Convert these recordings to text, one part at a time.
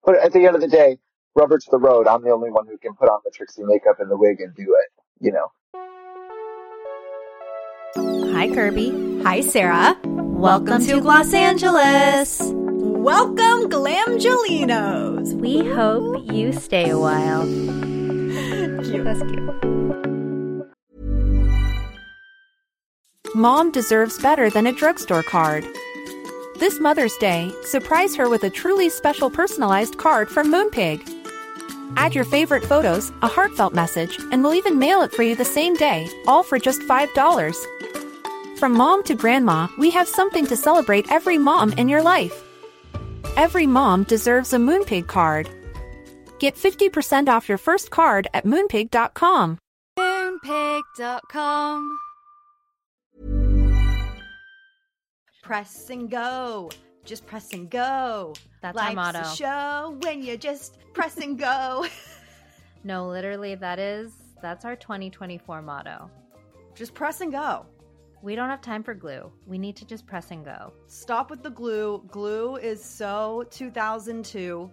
But at the end of the day, rubber to the road. I'm the only one who can put on the Trixie makeup and the wig and do it, you know. Hi, Kirby. Hi, Sarah. Welcome to Los Angeles. Welcome, Glamgelinos. We hope you stay a while. Cute. That's cute. Mom deserves better than a drugstore card. This Mother's Day, surprise her with a truly special personalized card from Moonpig. Add your favorite photos, a heartfelt message, and we'll even mail it for you the same day, all for just $5. From mom to grandma, we have something to celebrate every mom in your life. Every mom deserves a Moonpig card. Get 50% off your first card at moonpig.com. Moonpig.com. Press and go. Just press and go. That's our Life's motto. a show when you just press and go. No, literally, that's our 2024 motto. Just press and go. We don't have time for glue. We need to just press and go. Stop with the glue. Glue is so 2002.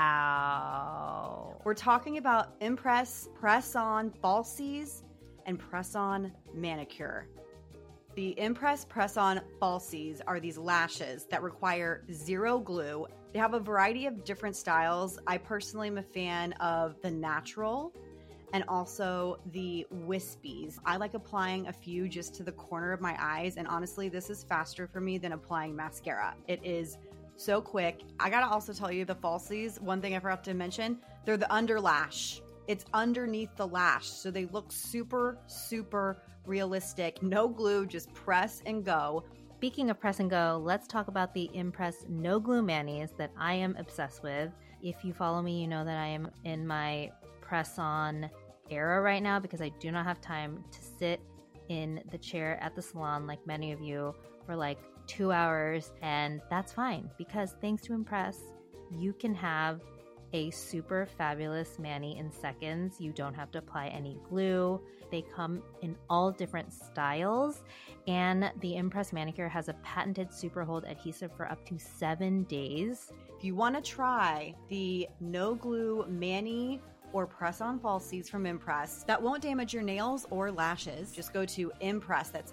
Wow. We're talking about Impress Press-On Falsies and Press-On Manicure. The Impress Press-On Falsies are these lashes that require zero glue. They have a variety of different styles. I personally am a fan of the natural and also the wispies. I like applying a few just to the corner of my eyes, and honestly, this is faster for me than applying mascara. It is so quick. I gotta also tell you, the falsies, one thing I forgot to mention, they're the underlash. It's underneath the lash, so they look super, super realistic. No glue, just press and go. Speaking of press and go, let's talk about the Impress No Glue Manis that I am obsessed with. If you follow me, you know that I am in my press-on era right now because I do not have time to sit in the chair at the salon like many of you for like 2 hours, and that's fine because thanks to Impress, you can have a super fabulous mani in seconds. You don't have to apply any glue. They come in all different styles, and the Impress Manicure has a patented super hold adhesive for up to 7 days. If you want to try the no glue mani or press-on falsies from Impress that won't damage your nails or lashes, just go to Impress. That's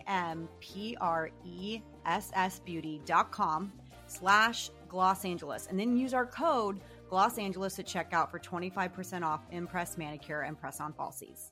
impressbeauty.com/Los Angeles, and then use our code Los Angeles at checkout for 25% off Impress Manicure and press-on falsies.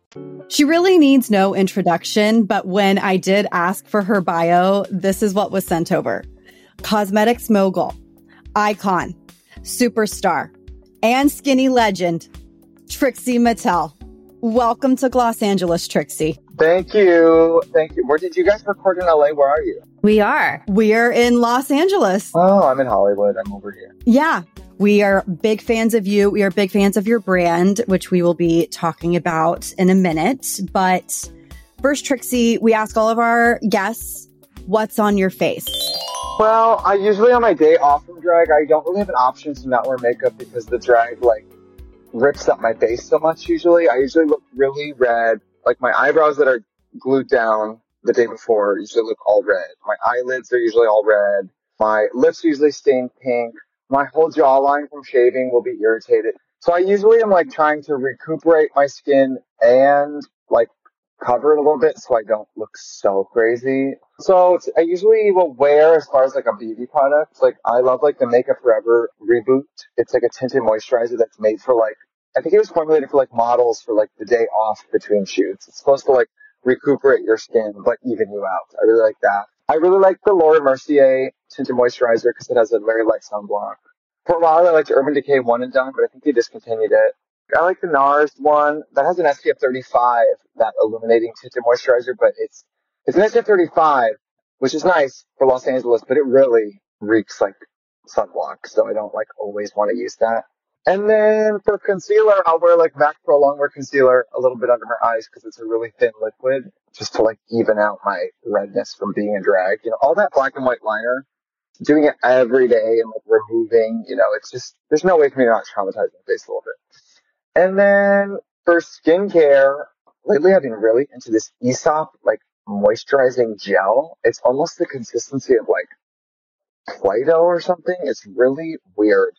She really needs no introduction, but when I did ask for her bio, this is what was sent over. Cosmetics mogul, icon, superstar, and skinny legend, Trixie Mattel. Welcome to Los Angeles, Trixie. Thank you. Thank you. Where did you guys record in LA? Where are you? We are. We're in Los Angeles. Oh, I'm in Hollywood. I'm over here. Yeah. We are big fans of you. We are big fans of your brand, which we will be talking about in a minute. But first, Trixie, we ask all of our guests, what's on your face? Well, I usually on my day off from drag, I don't really have an option to not wear makeup because the drag like rips up my face so much usually. I usually look really red. Like my eyebrows that are glued down the day before usually look all red. My eyelids are usually all red. My lips usually stain pink. My whole jawline from shaving will be irritated. So I usually am like trying to recuperate my skin and like cover it a little bit so I don't look so crazy. So I usually will wear, as far as like a beauty product, like I love like the Makeup Forever Reboot. It's like a tinted moisturizer that's made for like, I think it was formulated for like models for like the day off between shoots. It's supposed to like recuperate your skin but even you out. I really like that. I really like the Laura Mercier tinted moisturizer because it has a very light sunblock. For a while I liked Urban Decay One and Done, but I think they discontinued it. I like the NARS one that has an SPF 35, that illuminating tinted moisturizer, but it's an SPF 35, which is nice for Los Angeles, but it really reeks like sunblock, so I don't like always want to use that. And then for concealer, I'll wear like MAC Pro Longwear concealer a little bit under my eyes because it's a really thin liquid, just to like even out my redness from being in drag. You know, all that black and white liner, doing it every day and like removing, you know, it's just, there's no way for me to not traumatize my face a little bit. And then for skincare, lately I've been really into this Aesop like moisturizing gel. It's almost the consistency of like Play-Doh or something. It's really weird.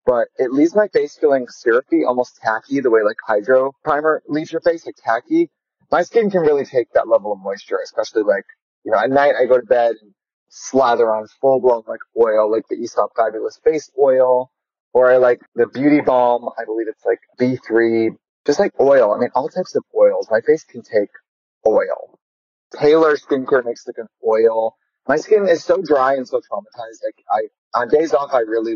but it leaves my face feeling syrupy, almost tacky, the way like hydro primer leaves your face, like tacky. My skin can really take that level of moisture, especially like, at night I go to bed and slather on full blown like oil, like the Aesop Fabulous face oil, or I like the beauty balm. I believe it's like B3, just like oil. I mean, all types of oils. My face can take oil. Taylor Skincare makes like an oil. My skin is so dry and so traumatized. Like on days off, I really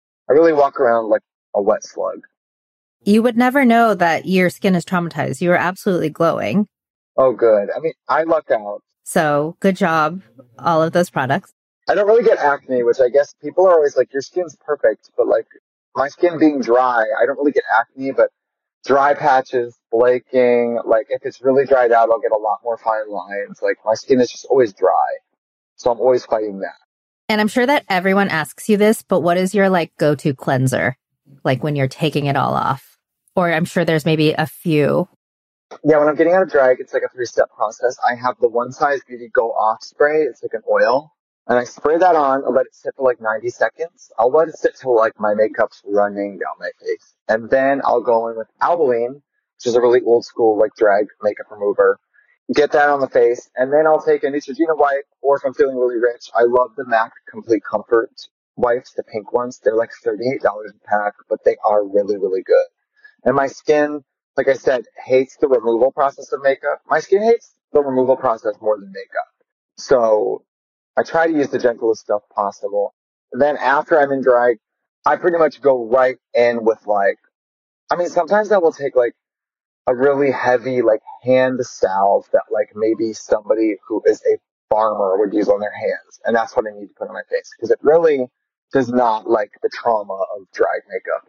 walk around like a wet slug. You would never know that your skin is traumatized. You are absolutely glowing. Oh, good. I mean, I luck out. So good job, all of those products. I don't really get acne, which I guess people are always like, your skin's perfect, but like my skin being dry, I don't really get acne, but dry patches, flaking, like if it's really dried out, I'll get a lot more fine lines. Like my skin is just always dry. So I'm always fighting that. And I'm sure that everyone asks you this, but what is your like go-to cleanser? Like when you're taking it all off? Or I'm sure there's maybe a few. Yeah, when I'm getting out of drag, it's like a 3-step process. I have the One Size Beauty Go Off spray. It's like an oil. And I spray that on and let it sit for like 90 seconds. I'll let it sit till like my makeup's running down my face. And then I'll go in with Albolene, which is a really old school like drag makeup remover. Get that on the face. And then I'll take a Neutrogena wipe, or if I'm feeling really rich, I love the MAC Complete Comfort wipes, the pink ones. They're like $38 a pack, but they are really, really good. And my skin, like I said, hates the removal process of makeup. My skin hates the removal process more than makeup. So I try to use the gentlest stuff possible. And then after I'm in drag, I pretty much go right in with like, I mean, sometimes I will take like a really heavy like hand salve that like maybe somebody who is a farmer would use on their hands. And that's what I need to put on my face because it really does not like the trauma of drag makeup.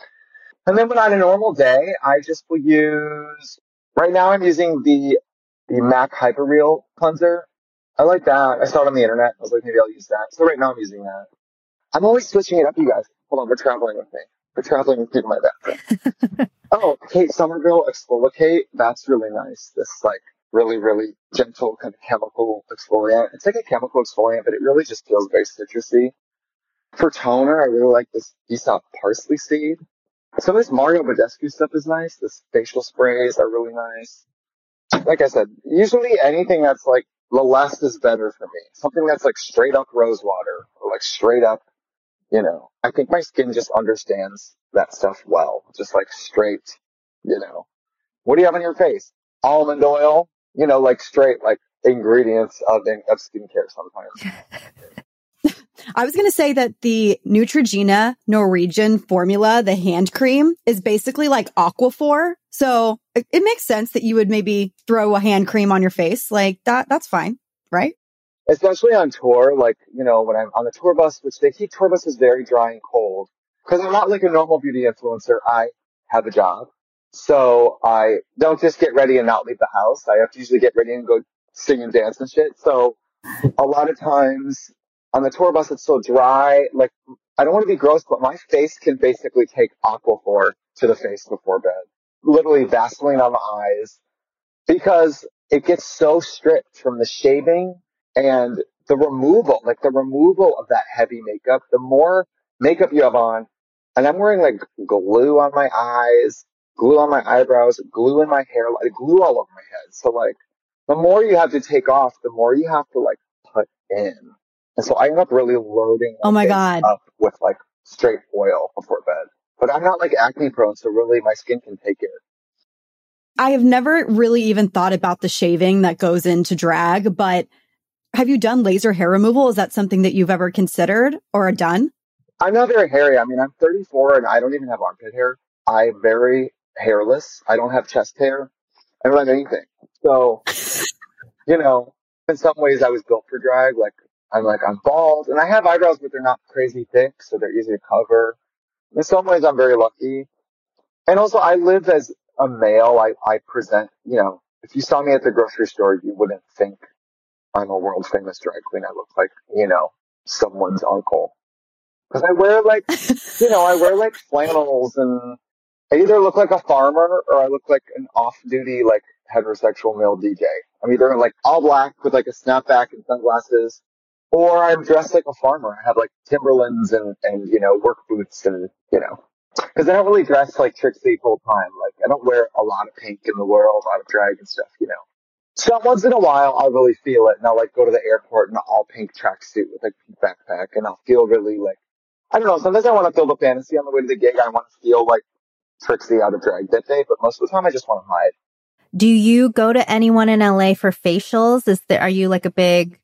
And then when on a normal day, I just will use, right now I'm using the MAC Hyperreal cleanser. I like that. I saw it on the internet. I was like, maybe I'll use that. So right now I'm using that. I'm always switching it up, you guys. Hold on, we're traveling with me. We're traveling with people in my bathroom. Oh, Kate Somerville Exfoliate. That's really nice. This like really, really gentle kind of chemical exfoliant. It's like a chemical exfoliant, but it really just feels very citrusy. For toner, I really like this Aesop Parsley Seed. Some of this Mario Badescu stuff is nice. This facial sprays are really nice. Like I said, usually anything that's like the less is better for me. Something that's like straight up rose water or like straight up, I think my skin just understands that stuff well. Just like straight, what do you have on your face? Almond oil, like straight like ingredients of skincare sometimes. I was going to say that the Neutrogena Norwegian formula, the hand cream, is basically like Aquaphor. So it makes sense that you would maybe throw a hand cream on your face like that. That's fine, right? Especially on tour, like, when I'm on the tour bus, which they keep tour buses very dry and cold. Because I'm not like a normal beauty influencer. I have a job. So I don't just get ready and not leave the house. I have to usually get ready and go sing and dance and shit. So a lot of times on the tour bus, it's so dry. Like, I don't want to be gross, but my face can basically take Aquaphor to the face before bed. Literally Vaseline on the eyes. Because it gets so stripped from the shaving and the removal of that heavy makeup. The more makeup you have on, and I'm wearing like glue on my eyes, glue on my eyebrows, glue in my hair, like glue all over my head. So like, the more you have to take off, the more you have to like put in. And so I end up really loading my face up with like straight oil before bed. But I'm not like acne prone, so really my skin can take it. I have never really even thought about the shaving that goes into drag, but have you done laser hair removal? Is that something that you've ever considered or done? I'm not very hairy. I mean, I'm 34 and I don't even have armpit hair. I'm very hairless. I don't have chest hair. I don't have anything. So, in some ways I was built for drag. I'm bald and I have eyebrows, but they're not crazy thick, so they're easy to cover. In some ways I'm very lucky. And also I live as a male. I present, if you saw me at the grocery store, you wouldn't think I'm a world famous drag queen. I look like, someone's uncle. Because I wear like flannels and I either look like a farmer or I look like an off-duty, like heterosexual male DJ. I'm either like all black with like a snapback and sunglasses Or I'm dressed like a farmer. I have like Timberlands and, work boots and, cause I don't really dress like Trixie full time. Like I don't wear a lot of pink in the world, a lot of drag and stuff. So once in a while I'll really feel it and I'll like go to the airport in an all pink tracksuit with like a pink backpack and I'll feel really like, I don't know, sometimes I want to feel the fantasy on the way to the gig. I want to feel like Trixie out of drag that day, but most of the time I just want to hide. Do you go to anyone in LA for facials? Are you like a big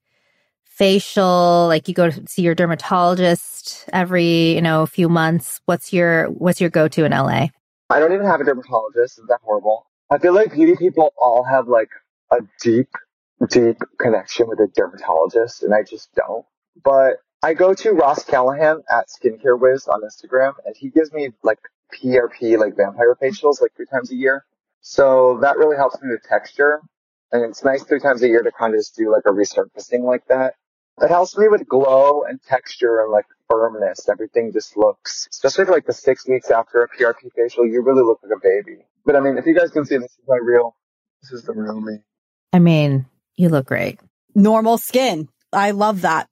facial, like you go to see your dermatologist every, few months? What's your go-to in LA? I don't even have a dermatologist. Is that horrible? I feel like beauty people all have like a deep, deep connection with a dermatologist, and I just don't. But I go to Ross Callahan at Skincare Wiz on Instagram, and he gives me like PRP, like vampire facials, like 3 times a year. So that really helps me with texture. And it's nice 3 times a year to kind of just do like a resurfacing like that. It helps me with glow and texture and like firmness. Everything just looks, especially for like the 6 weeks after a PRP facial, you really look like a baby. But I mean, if you guys can see, this is the real me. I mean, you look great. Normal skin. I love that.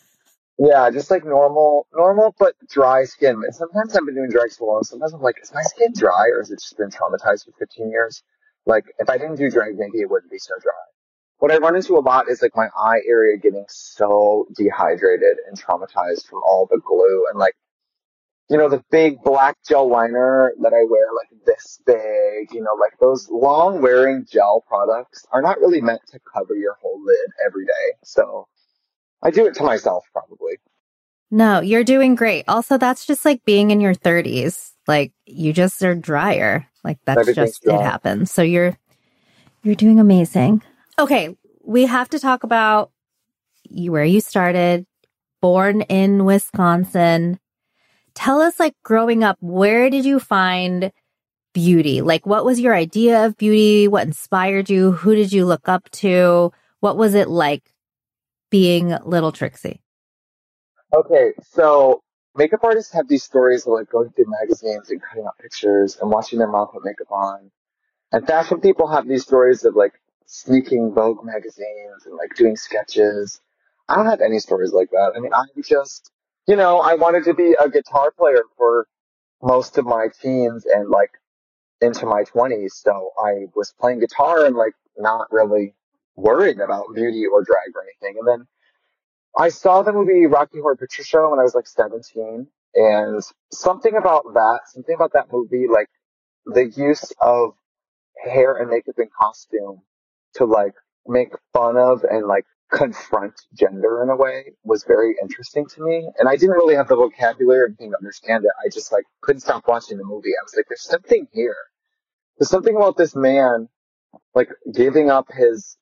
Yeah, just like normal, but dry skin. And sometimes I've been doing drag so long, sometimes I'm like, is my skin dry or has it just been traumatized for 15 years? Like, if I didn't do drag, maybe it wouldn't be so dry. What I run into a lot is like my eye area getting so dehydrated and traumatized from all the glue and like, the big black gel liner that I wear like this big, like those long wearing gel products are not really meant to cover your whole lid every day. So I do it to myself probably. No, you're doing great. Also, that's just like being in your 30s. Like you just are drier. Like that's just, it happens. So you're doing amazing. Okay, we have to talk about where you started, born in Wisconsin. Tell us, like, growing up, where did you find beauty? Like, what was your idea of beauty? What inspired you? Who did you look up to? What was it like being little Trixie? Okay, so makeup artists have these stories of like going through magazines and cutting out pictures and watching their mom put makeup on. And fashion people have these stories of like sneaking Vogue magazines and like doing sketches. I don't have any stories like that. I mean, I just, I wanted to be a guitar player for most of my teens and like into my 20s. So I was playing guitar and like not really worried about beauty or drag or anything. And then I saw the movie Rocky Horror Picture Show when I was like 17. And something about that movie, like the use of hair and makeup and costume to like make fun of and like confront gender in a way was very interesting to me. And I didn't really have the vocabulary or anything to understand it. I just like couldn't stop watching the movie. I was like, there's something here. There's something about this man like giving up his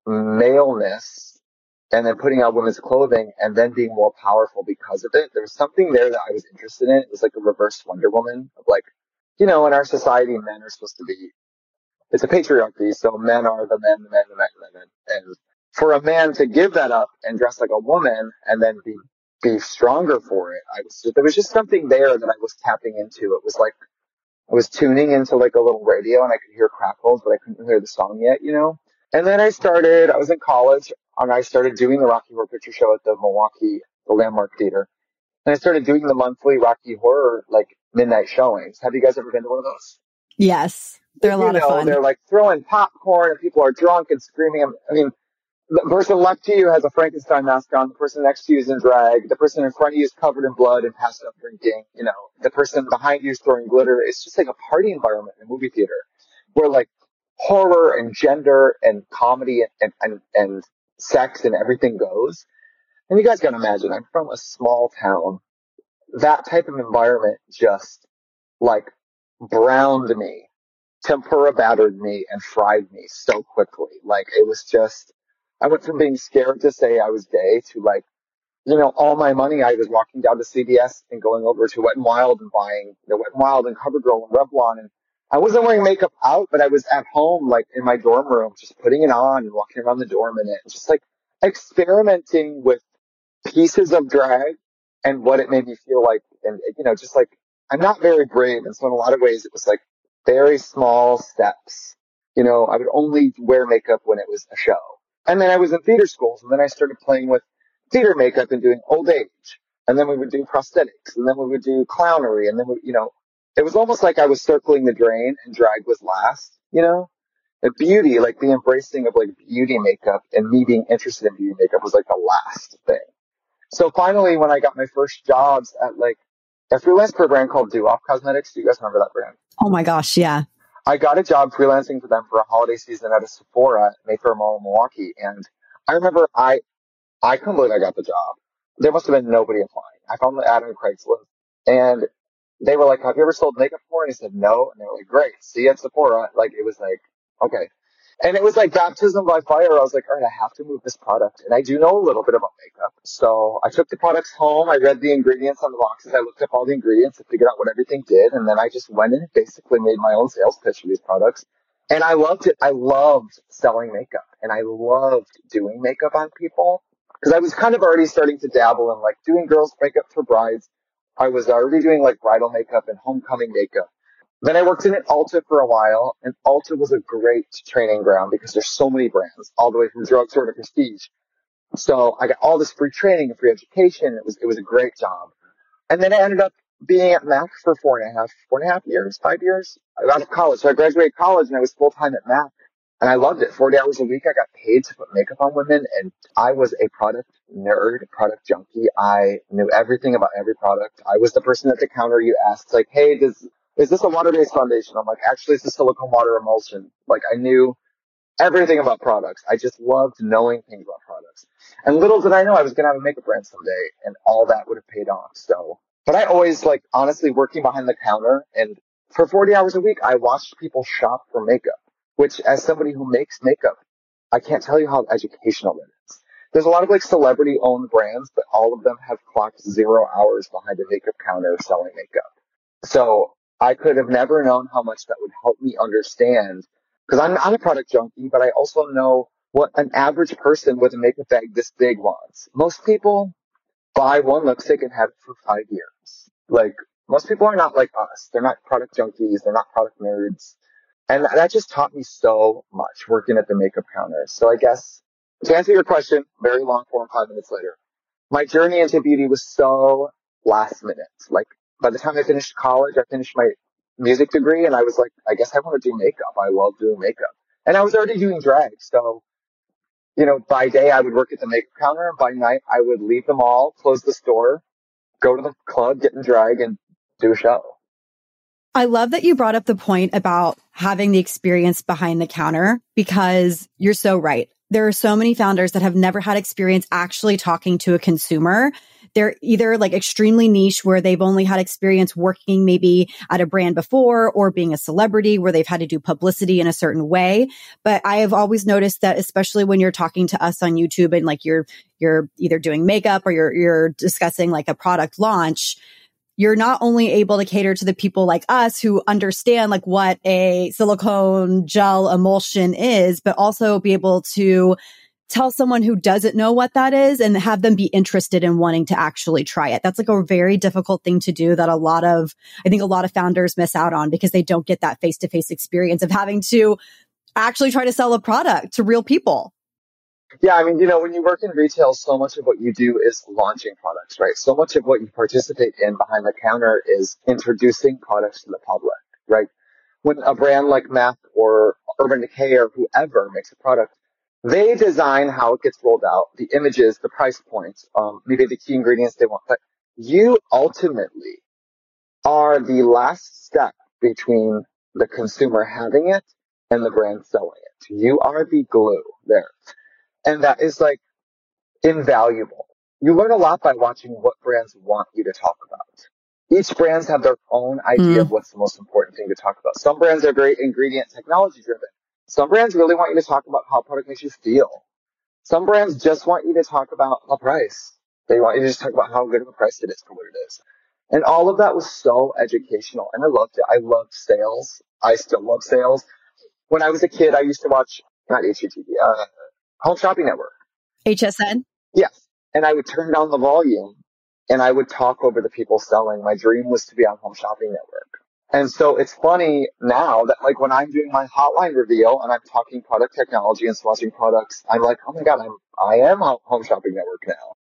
maleness and then putting on women's clothing and then being more powerful because of it. There was something there that I was interested in. It was like a reverse Wonder Woman of like, in our society, men are supposed to be, it's a patriarchy, so men are the men, the men, the men, the men. And for a man to give that up and dress like a woman and then be stronger for it, there was just something there that I was tapping into. It was like, I was tuning into like a little radio and I could hear crackles, but I couldn't hear the song yet, And then I was in college and I started doing the Rocky Horror Picture Show at the Landmark Theater. And I started doing the monthly Rocky Horror, like midnight showings. Have you guys ever been to one of those? Yes. They're a lot of fun. They're like throwing popcorn and people are drunk and screaming. I mean, the person left to you has a Frankenstein mask on. The person next to you is in drag. The person in front of you is covered in blood and passed up drinking. The person behind you is throwing glitter. It's just like a party environment in a movie theater where like horror and gender and comedy and sex and everything goes. And you guys gotta imagine, I'm from a small town. That type of environment just like browned me, tempura battered me, and fried me so quickly. Like it was just, I went from being scared to say I was gay to like, all my money I was walking down to CVS and going over to Wet n Wild and buying Wet n Wild and CoverGirl and Revlon. And I wasn't wearing makeup out, but I was at home, like in my dorm room, just putting it on and walking around the dorm in it, and just like experimenting with pieces of drag and what it made me feel like. And, just like, I'm not very brave. And so in a lot of ways, it was like very small steps. I would only wear makeup when it was a show. And then I was in theater schools and then I started playing with theater makeup and doing old age. And then we would do prosthetics, and then we would do clownery, and then it was almost like I was circling the drain and drag was last, And beauty, like the embracing of like beauty makeup and me being interested in beauty makeup was like the last thing. So finally, when I got my first jobs at like, I freelanced for a brand called Doo-Wop Cosmetics. Do you guys remember that brand? Oh my gosh, yeah. I got a job freelancing for them for a holiday season at a Sephora at Mayfair Mall in Milwaukee. And I remember I couldn't believe I got the job. There must have been nobody applying. I found the ad on Craigslist, and they were like, "Have you ever sold makeup before?" And I said, "No." And they were like, "Great. See you at Sephora." Like, it was like, okay. And it was like baptism by fire. I was like, all right, I have to move this product. And I do know a little bit about makeup. So I took the products home. I read the ingredients on the boxes. I looked up all the ingredients and figured out what everything did. And then I just went in and basically made my own sales pitch for these products. And I loved it. I loved selling makeup, and I loved doing makeup on people because I was kind of already starting to dabble in like doing girls' makeup for brides. I was already doing like bridal makeup and homecoming makeup. Then I worked in at Ulta for a while, and Ulta was a great training ground because there's so many brands, all the way from drugstore to prestige. So I got all this free training and free education. It was a great job. And then I ended up being at MAC for 4.5 years, 5 years. I got out of college. So I graduated college and I was full time at MAC, and I loved it. 40 hours a week. I got paid to put makeup on women, and I was a product nerd, product junkie. I knew everything about every product. I was the person at the counter you asked, like, "Hey, is this a water-based foundation?" I'm like, "Actually, it's a silicone water emulsion." Like, I knew everything about products. I just loved knowing things about products. And little did I know I was going to have a makeup brand someday, and all that would have paid off. So, but I always like, honestly, working behind the counter, and for 40 hours a week, I watched people shop for makeup, which as somebody who makes makeup, I can't tell you how educational it is. There's a lot of like celebrity owned brands, but all of them have clocked 0 hours behind a makeup counter selling makeup. So I could have never known how much that would help me understand, because I'm a product junkie, but I also know what an average person with a makeup bag this big wants. Most people buy one lipstick and have it for 5 years. Like, most people are not like us. They're not product junkies. They're not product nerds. And that just taught me so much working at the makeup counter. So I guess to answer your question, very long form, 5 minutes later, my journey into beauty was so last minute. Like, by the time I finished college, I finished my music degree, and I was like, I guess I want to do makeup. I love doing makeup. And I was already doing drag. So, by day I would work at the makeup counter, and by night I would leave the mall, close the store, go to the club, get in drag, and do a show. I love that you brought up the point about having the experience behind the counter, because you're so right. There are so many founders that have never had experience actually talking to a consumer. They're either like extremely niche where they've only had experience working maybe at a brand before, or being a celebrity where they've had to do publicity in a certain way. But I have always noticed that, especially when you're talking to us on YouTube and like you're either doing makeup or you're discussing like a product launch, you're not only able to cater to the people like us who understand like what a silicone gel emulsion is, but also be able to tell someone who doesn't know what that is and have them be interested in wanting to actually try it. That's like a very difficult thing to do that I think a lot of founders miss out on, because they don't get that face-to-face experience of having to actually try to sell a product to real people. Yeah, I mean, when you work in retail, so much of what you do is launching products, right? So much of what you participate in behind the counter is introducing products to the public, right? When a brand like MAC or Urban Decay or whoever makes a product, they design how it gets rolled out, the images, the price points, maybe the key ingredients they want. But you ultimately are the last step between the consumer having it and the brand selling it. You are the glue there. And that is like invaluable. You learn a lot by watching what brands want you to talk about. Each brands have their own idea of what's the most important thing to talk about. Some brands are very ingredient technology driven. Some brands really want you to talk about how a product makes you feel. Some brands just want you to talk about the price. They want you to just talk about how good of a price it is for what it is. And all of that was so educational, and I loved it. I loved sales. I still love sales. When I was a kid, I used to watch, not HGTV, Home Shopping Network. HSN? Yes. And I would turn down the volume and I would talk over the people selling. My dream was to be on Home Shopping Network. And so it's funny now that like when I'm doing my hotline reveal and I'm talking product technology and swatching products, I'm like, oh my God, I am on Home Shopping Network now.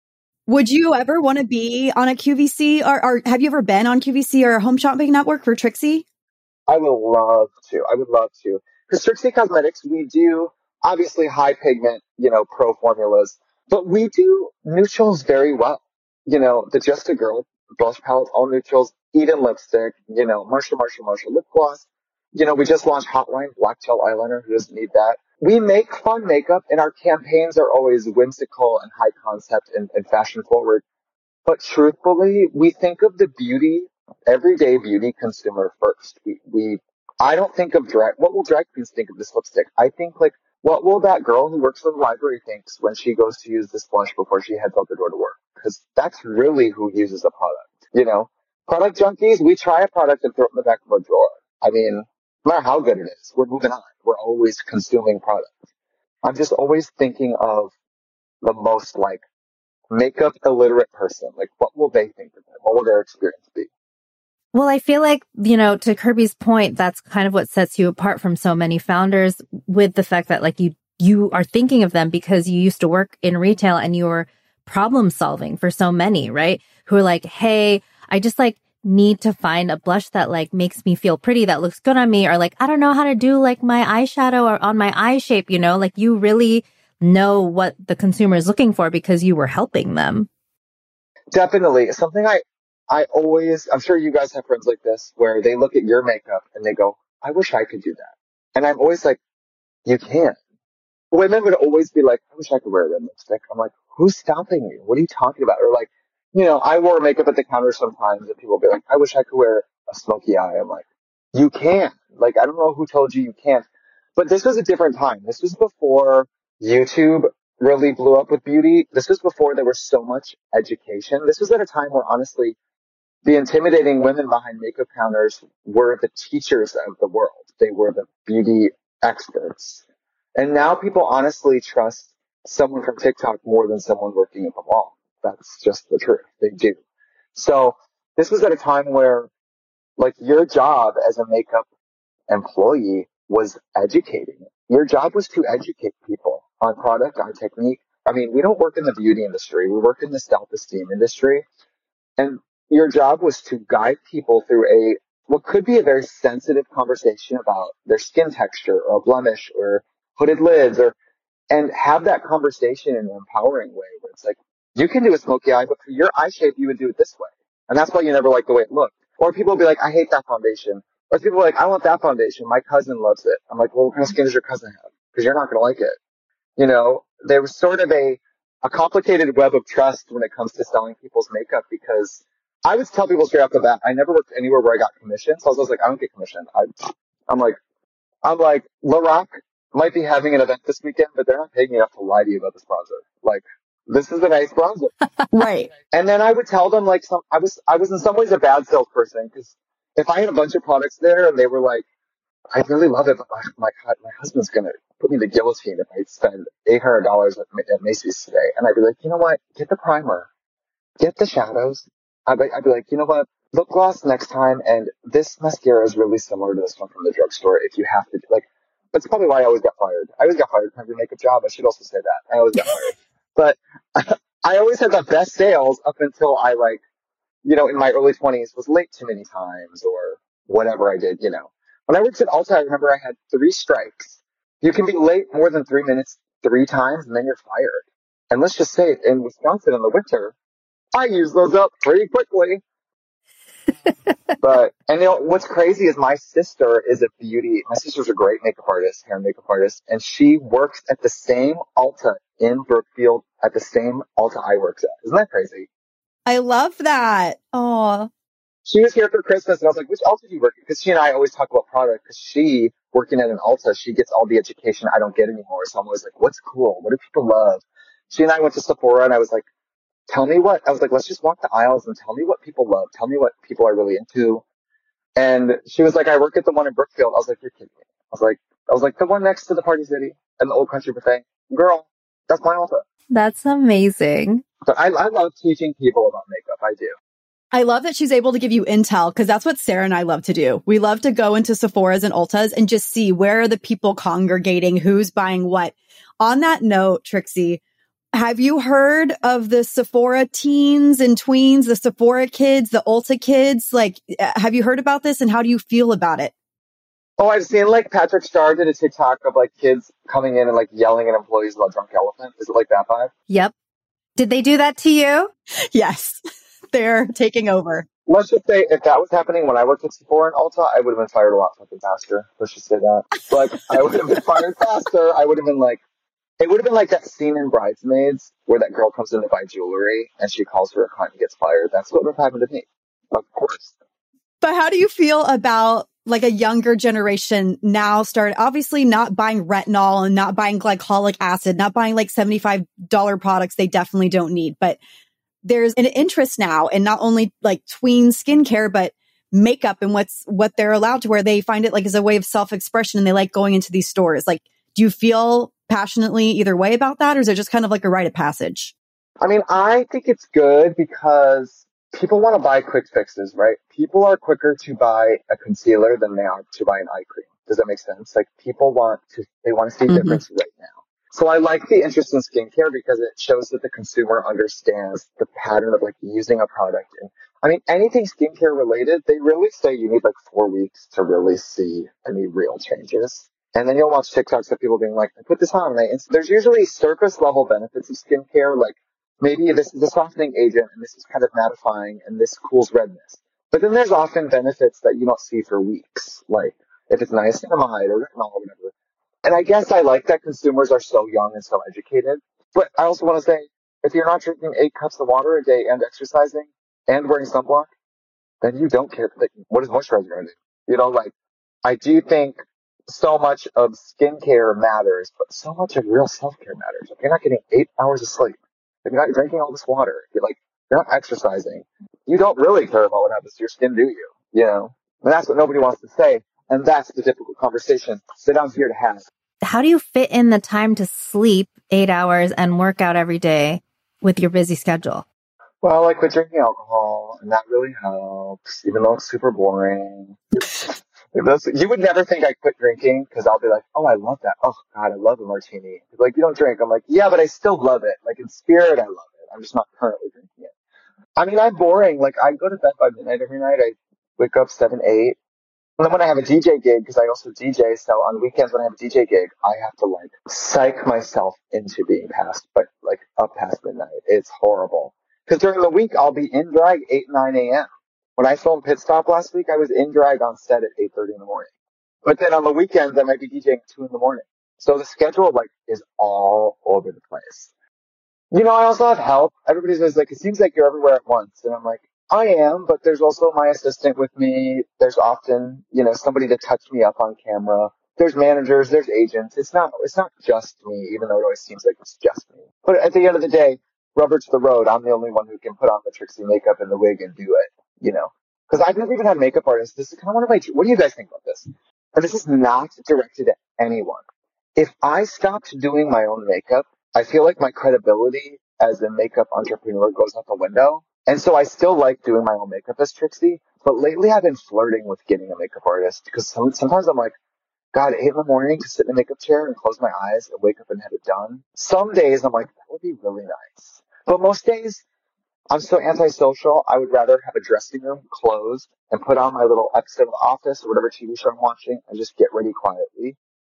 Would you ever want to be on a QVC or have you ever been on QVC or Home Shopping Network for Trixie? I would love to. I would love to. Because Trixie Cosmetics, we do obviously high pigment, pro formulas, but we do neutrals very well. The Just a Girl blush palettes, all neutrals, Eden lipstick, Marshall lip gloss. We just launched Hotline black gel eyeliner. Who doesn't need that? We make fun makeup, and our campaigns are always whimsical and high concept and fashion forward. But truthfully, we think of the everyday beauty consumer first. I don't think of what will drag queens think of this lipstick? I think like, what will that girl who works in the library thinks when she goes to use this blush before she heads out the door to work? Because that's really who uses a product, Product junkies, we try a product and throw it in the back of our drawer. I mean, no matter how good it is, we're moving on. We're always consuming products. I'm just always thinking of the most like makeup illiterate person. Like, what will they think of it? What will their experience be? Well, I feel like, to Kirby's point, that's kind of what sets you apart from so many founders, with the fact that like you are thinking of them because you used to work in retail and you were problem solving for so many, right? Who are like, hey, I just like need to find a blush that like makes me feel pretty, that looks good on me, or like, I don't know how to do like my eyeshadow or on my eye shape, like you really know what the consumer is looking for because you were helping them. Definitely. Something I'm sure you guys have friends like this where they look at your makeup and they go, I wish I could do that. And I'm always like, you can. Women would always be like, I wish I could wear a red lipstick. I'm like, who's stopping you? What are you talking about? Or like, I wore makeup at the counter sometimes and people will be like, I wish I could wear a smoky eye. I'm like, you can. Like, I don't know who told you can't. But this was a different time. This was before YouTube really blew up with beauty. This was before there was so much education. This was at a time where honestly, the intimidating women behind makeup counters were the teachers of the world. They were the beauty experts. And now people honestly trust someone from TikTok more than someone working at the mall. That's just the truth. They do. So this was at a time where like your job as a makeup employee was educating. Your job was to educate people on product, on technique. I mean, we don't work in the beauty industry. We work in the self-esteem industry. And your job was to guide people through what could be a very sensitive conversation about their skin texture or a blemish or hooded lids and have that conversation in an empowering way where it's like, you can do a smoky eye, but for your eye shape, you would do it this way. And that's why you never like the way it looked. Or people will be like, I hate that foundation. Or people are like, I want that foundation. My cousin loves it. I'm like, well, what kind of skin does your cousin have? Because you're not going to like it. There was sort of a complicated web of trust when it comes to selling people's makeup because I would tell people straight off the bat, I never worked anywhere where I got commission. So I was like, I don't get commission. I'm like, Lorac might be having an event this weekend, but they're not paying me enough to lie to you about this bronzer. Like, this is a nice bronzer. Right. And then I would tell them like I was in some ways a bad salesperson because if I had a bunch of products there and they were like, I really love it, but my husband's going to put me in the guillotine if I spend $800 at Macy's today. And I'd be like, you know what? Get the primer. Get the shadows. I'd be like, you know what? Lip gloss next time. And this mascara is really similar to this one from the drugstore. If you have to, that's probably why I always got fired. I always got fired from every makeup job. I should also say that. I always got fired. But I always had the best sales up until I in my early 20s was late too many times or whatever I did, When I worked at Ulta, I remember I had 3 strikes. You can be late more than 3 minutes 3 times and then you're fired. And let's just say in Wisconsin in the winter, I use those up pretty quickly. But, and what's crazy is my sister's a great makeup artist, hair and makeup artist, and she works at the same Ulta in Brookfield at the same Ulta I works at. Isn't that crazy? I love that. Oh. She was here for Christmas, and I was like, which Ulta do you work at? Because she and I always talk about product, because she, working at an Ulta, she gets all the education I don't get anymore. So I'm always like, what's cool? What do people love? She and I went to Sephora, and I was like, let's just walk the aisles and tell me what people love. Tell me what people are really into. And she was like, I work at the one in Brookfield. I was like, you're kidding me. I was like, the one next to the Party City and the Old Country Buffet. Girl, that's my Ulta. That's amazing. But I love teaching people about makeup. I do. I love that she's able to give you intel because that's what Sarah and I love to do. We love to go into Sephora's and Ulta's and just see where are the people congregating, who's buying what. On that note, Trixie, Have you heard of the Sephora teens and tweens, the Sephora kids, the Ulta kids? Like, have you heard about this and how do you feel about it? Oh, I've seen like Patrick Star did a TikTok of like kids coming in and like yelling at employees about Drunk Elephant. Is it like that vibe? Yep. Did they do that to you? Yes, they're taking over. Let's just say if that was happening when I worked at Sephora and Ulta, I would have been fired a lot fucking faster. Let's just say that. Like, I would have been fired faster. I would have been like, it would have been like that scene in Bridesmaids where that girl comes in to buy jewelry and she calls her a cunt and gets fired. That's what would have happened to me. Of course. But how do you feel about like a younger generation now obviously not buying retinol and not buying glycolic acid, not buying like $75 products they definitely don't need. But there's an interest now in not only like tween skincare, but makeup and what they're allowed to wear. They find it like as a way of self-expression and they like going into these stores. Like, do you feel passionately either way about that? Or is it just kind of like a rite of passage? I mean, I think it's good because people want to buy quick fixes, right? People are quicker to buy a concealer than they are to buy an eye cream. Does that make sense? Like, people want to see difference right now. So I like the interest in skincare because it shows that the consumer understands the pattern of like using a product. And I mean, anything skincare related, they really say you need like 4 weeks to really see any real changes. And then you'll watch TikToks of people being like, I put this on. And there's usually surface level benefits of skincare. Like, maybe this is a softening agent and this is kind of mattifying and this cools redness. But then there's often benefits that you don't see for weeks. Like, if it's niacinamide or retinol or whatever. And I guess I like that consumers are so young and so educated. But I also want to say, if you're not drinking 8 cups of water a day and exercising and wearing sunblock, then you don't care. Like, what is moisturizer going to do? You know, like, I do think so much of skincare matters, but so much of real self-care matters. If you're not getting 8 hours of sleep, if you're not drinking all this water, if you're not exercising, you don't really care about what happens to your skin, do you? You know? And that's what nobody wants to say. And that's the difficult conversation that I'm here to have. How do you fit in the time to sleep 8 hours and work out every day with your busy schedule? Well, I quit drinking alcohol, and that really helps, even though it's super boring. You would never think I quit drinking, because I'll be like, oh, I love that. Oh, God, I love a martini. Like, you don't drink. I'm like, yeah, but I still love it. Like, in spirit, I love it. I'm just not currently drinking it. I mean, I'm boring. Like, I go to bed by midnight every night. I wake up 7, 8. And then when I have a DJ gig, because I also DJ, so on weekends when I have a DJ gig, I have to like psych myself into being up past midnight. It's horrible. Because during the week, I'll be in drag 8, 9 a.m. When I filmed Pit Stop last week, I was in drag on set at 8:30 in the morning. But then on the weekends, I might be DJing 2 in the morning. So the schedule like is all over the place. You know, I also have help. Everybody's always like, it seems like you're everywhere at once. And I'm like, I am, but there's also my assistant with me. There's often, somebody to touch me up on camera. There's managers, there's agents. It's not just me, even though it always seems like it's just me. But at the end of the day, rubber to the road. I'm the only one who can put on the Trixie makeup and the wig and do it, Because I've never even had makeup artists. This is kind of one of my, what do you guys think about this? And this is not directed at anyone. If I stopped doing my own makeup, I feel like my credibility as a makeup entrepreneur goes out the window. And so I still like doing my own makeup as Trixie, but lately I've been flirting with getting a makeup artist because sometimes I'm like, God, 8 in the morning to sit in a makeup chair and close my eyes and wake up and have it done. Some days I'm like, that would be really nice. But most days I'm so antisocial, I would rather have a dressing room closed and put on my little episode of The Office or whatever TV show I'm watching and just get ready quietly.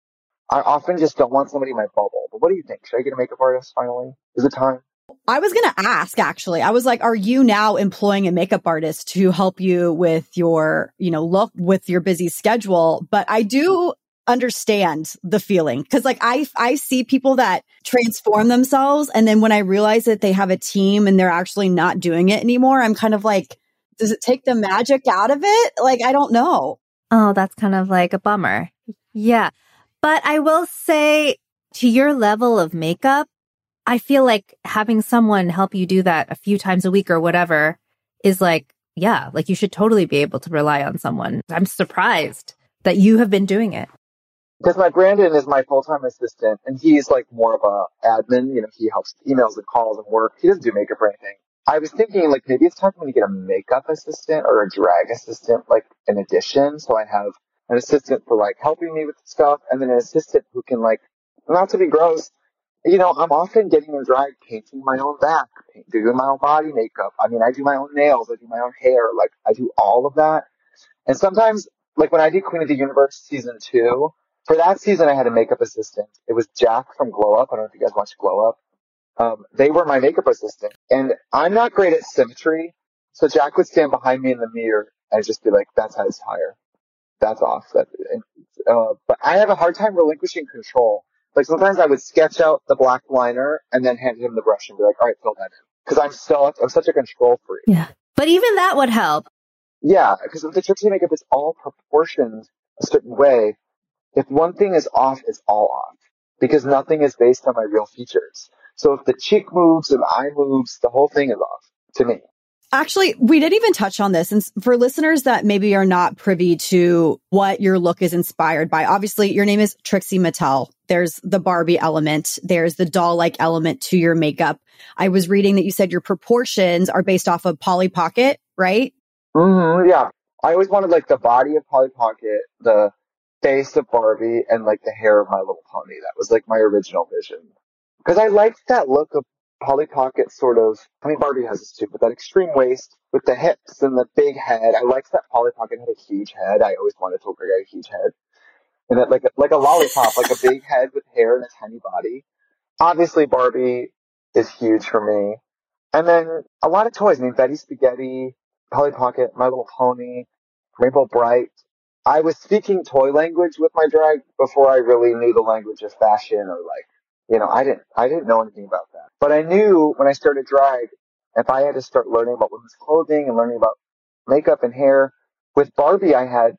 I often just don't want somebody in my bubble. But what do you think? Should I get a makeup artist finally? Is it time? I was going to ask, actually. I was like, are you now employing a makeup artist to help you with your, look with your busy schedule? But I do understand the feeling because like I see people that transform themselves. And then when I realize that they have a team and they're actually not doing it anymore, I'm kind of like, does it take the magic out of it? Like, I don't know. Oh, that's kind of like a bummer. Yeah. But I will say to your level of makeup, I feel like having someone help you do that a few times a week or whatever is like, yeah, like you should totally be able to rely on someone. I'm surprised that you have been doing it. Because my Brandon is my full-time assistant and he's like more of a admin, he helps with emails and calls and work. He doesn't do makeup or anything. I was thinking like maybe it's time for me to get a makeup assistant or a drag assistant like in addition. So I have an assistant for like helping me with stuff and then an assistant who can like, not to be gross, I'm often getting in drag, painting my own back, doing my own body makeup. I mean, I do my own nails, I do my own hair, like I do all of that. And sometimes, like when I did Queen of the Universe season 2, for that season I had a makeup assistant. It was Jack from Glow Up. I don't know if you guys watch Glow Up. They were my makeup assistant, and I'm not great at symmetry. So Jack would stand behind me in the mirror and just be like, "That's how it's higher. That's off." But I have a hard time relinquishing control. Like sometimes I would sketch out the black liner and then hand him the brush and be like, "All right, fill that in," because I'm such a control freak. Yeah, but even that would help. Yeah, because with the Trixie makeup, it's all proportioned a certain way. If one thing is off, it's all off. Because nothing is based on my real features. So if the cheek moves and the eye moves, the whole thing is off to me. Actually, we didn't even touch on this. And for listeners that maybe are not privy to what your look is inspired by, obviously your name is Trixie Mattel. There's the Barbie element. There's the doll-like element to your makeup. I was reading that you said your proportions are based off of Polly Pocket, right? Mm-hmm, yeah. I always wanted like the body of Polly Pocket, the face of Barbie, and like the hair of My Little Pony. That was like my original vision. Because I liked that look of Polly Pocket sort of, I mean Barbie has this too, but that extreme waist with the hips and the big head. I liked that Polly Pocket had a huge head. I always wanted to look like a huge head. And that like a lollipop, like a big head with hair and a tiny body. Obviously Barbie is huge for me. And then a lot of toys. I mean, Betty Spaghetti, Polly Pocket, My Little Pony, Rainbow Bright. I was speaking toy language with my drag before I really knew the language of fashion or I didn't know anything about that. But I knew when I started drag, if I had to start learning about women's clothing and learning about makeup and hair, with Barbie I had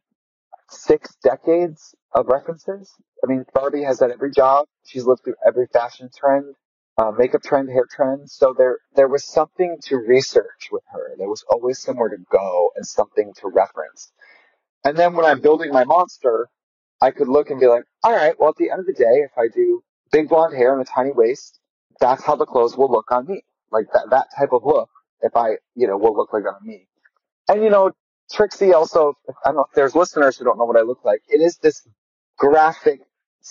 6 decades of references. I mean, Barbie has had every job. She's lived through every fashion trend, makeup trend, hair trend. So there was something to research with her. There was always somewhere to go and something to reference. And then when I'm building my monster, I could look and be like, all right, well, at the end of the day, if I do big blonde hair and a tiny waist, that's how the clothes will look on me. Like that type of look, if will look like on me. And Trixie also, I don't know if there's listeners who don't know what I look like. It is this graphic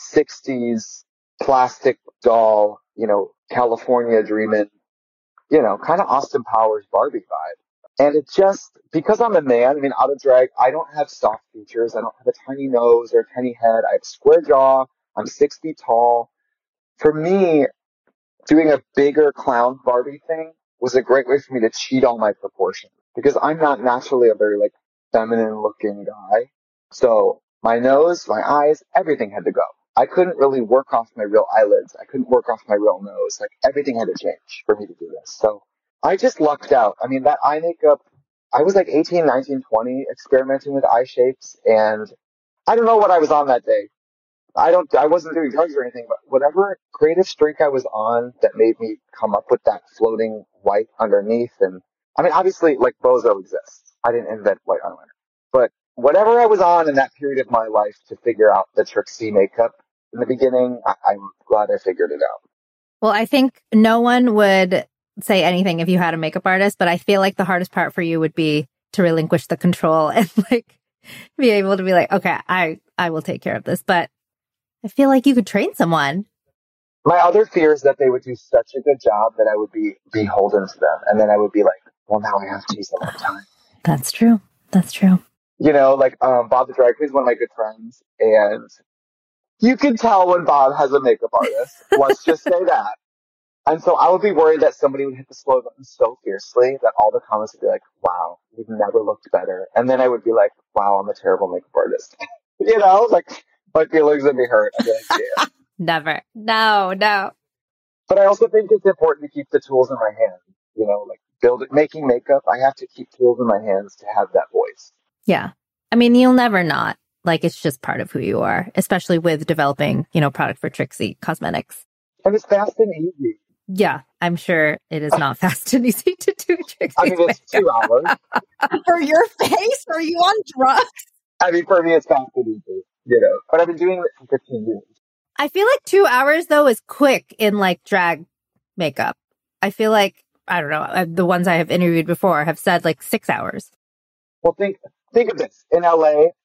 60s plastic doll, California dreaming, kind of Austin Powers Barbie vibe. And it just, because I'm a man, I mean, out of drag, I don't have soft features. I don't have a tiny nose or a tiny head. I have a square jaw. I'm 6 feet tall. For me, doing a bigger clown Barbie thing was a great way for me to cheat all my proportions. Because I'm not naturally a very, feminine looking guy. So my nose, my eyes, everything had to go. I couldn't really work off my real eyelids. I couldn't work off my real nose. Like, everything had to change for me to do this. So I just lucked out. I mean, that eye makeup, I was 18, 19, 20, experimenting with eye shapes, and I don't know what I was on that day. I wasn't doing drugs or anything, but whatever creative streak I was on that made me come up with that floating white underneath. And I mean, obviously, Bozo exists. I didn't invent white eyeliner, but whatever I was on in that period of my life to figure out the Trixie makeup in the beginning, I'm glad I figured it out. Well, I think no one would say anything if you had a makeup artist, but I feel like the hardest part for you would be to relinquish the control and be able to be like, okay, I will take care of this. But I feel like you could train someone. My other fear is that they would do such a good job that I would be beholden to them. And then I would be like, well, now I have to use them all the time. That's true. That's true. Bob the Drag Queen is one of my good friends. And you can tell when Bob has a makeup artist. Let's just say that. And so I would be worried that somebody would hit the slow button so fiercely that all the comments would be like, wow, you've never looked better. And then I would be like, wow, I'm a terrible makeup artist. My feelings would be hurt. I'd be like, yeah. Never. No. But I also think it's important to keep the tools in my hands. Making makeup, I have to keep tools in my hands to have that voice. Yeah. I mean, you'll never not. It's just part of who you are, especially with developing, product for Trixie Cosmetics. And it's fast and easy. Yeah, I'm sure it is not fast and easy to do Trixie. I mean, it's 2 hours. For your face? Are you on drugs? I mean, for me, it's fast and easy, But I've been doing it for 15 years. I feel like 2 hours, though, is quick in, drag makeup. I feel like, I don't know, the ones I have interviewed before have said, 6 hours. Well, think of this. In LA,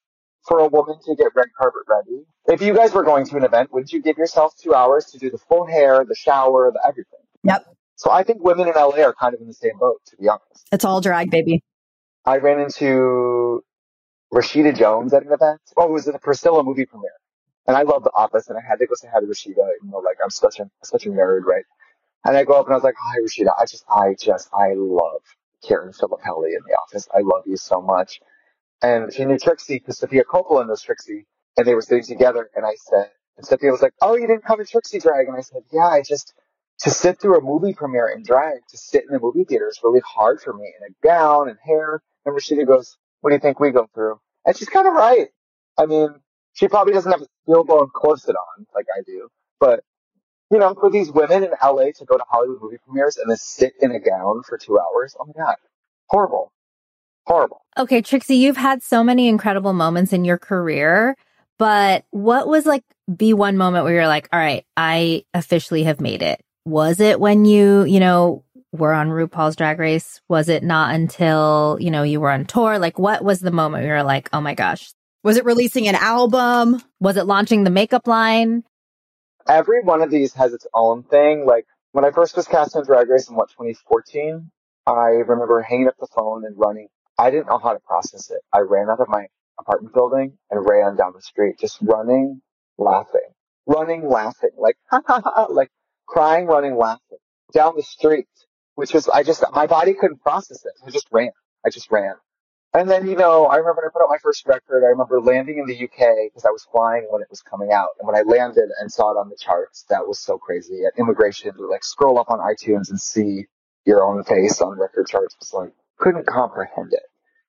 for a woman to get red carpet ready. If you guys were going to an event, wouldn't you give yourself 2 hours to do the full hair, the shower, the everything? Yep. So I think women in LA are kind of in the same boat, to be honest. It's all drag, baby. I ran into Rashida Jones at an event. Oh, it was at a Priscilla movie premiere. And I love The Office, and I had to go say hi to Rashida, even though, like, I'm such a nerd, right? And I go up and I was like, hi, Rashida. I love Karen Filippelli in The Office. I love you so much. And she knew Trixie because Sophia Coppola knows Trixie, and they were sitting together. And I said, and Sophia was like, "Oh, you didn't come in Trixie drag?" And I said, "Yeah, to sit through a movie premiere in drag, to sit in the movie theater is really hard for me in a gown and hair." And Rashida goes, "What do you think we go through?" And she's kind of right. I mean, she probably doesn't have a steel-bone corset on like I do, but you know, for these women in LA to go to Hollywood movie premieres and then sit in a gown for 2 hours, oh my God, horrible. Horrible. Okay, Trixie, you've had so many incredible moments in your career, but what was like the one moment where you're like, all right, I officially have made it? Was it when you were on RuPaul's Drag Race? Was it not until, you were on tour? Like, what was the moment where you're like, oh my gosh? Was it releasing an album? Was it launching the makeup line? Every one of these has its own thing. Like, when I first was cast on Drag Race in 2014, I remember hanging up the phone and running. I didn't know how to process it. I ran out of my apartment building and ran down the street, just running, laughing, like, like crying, running, laughing down the street, which was, my body couldn't process it. I just ran. And then, I remember when I put out my first record, I remember landing in the UK because I was flying when it was coming out. And when I landed and saw it on the charts, that was so crazy. At immigration, to like scroll up on iTunes and see your own face on record charts was like, couldn't comprehend it.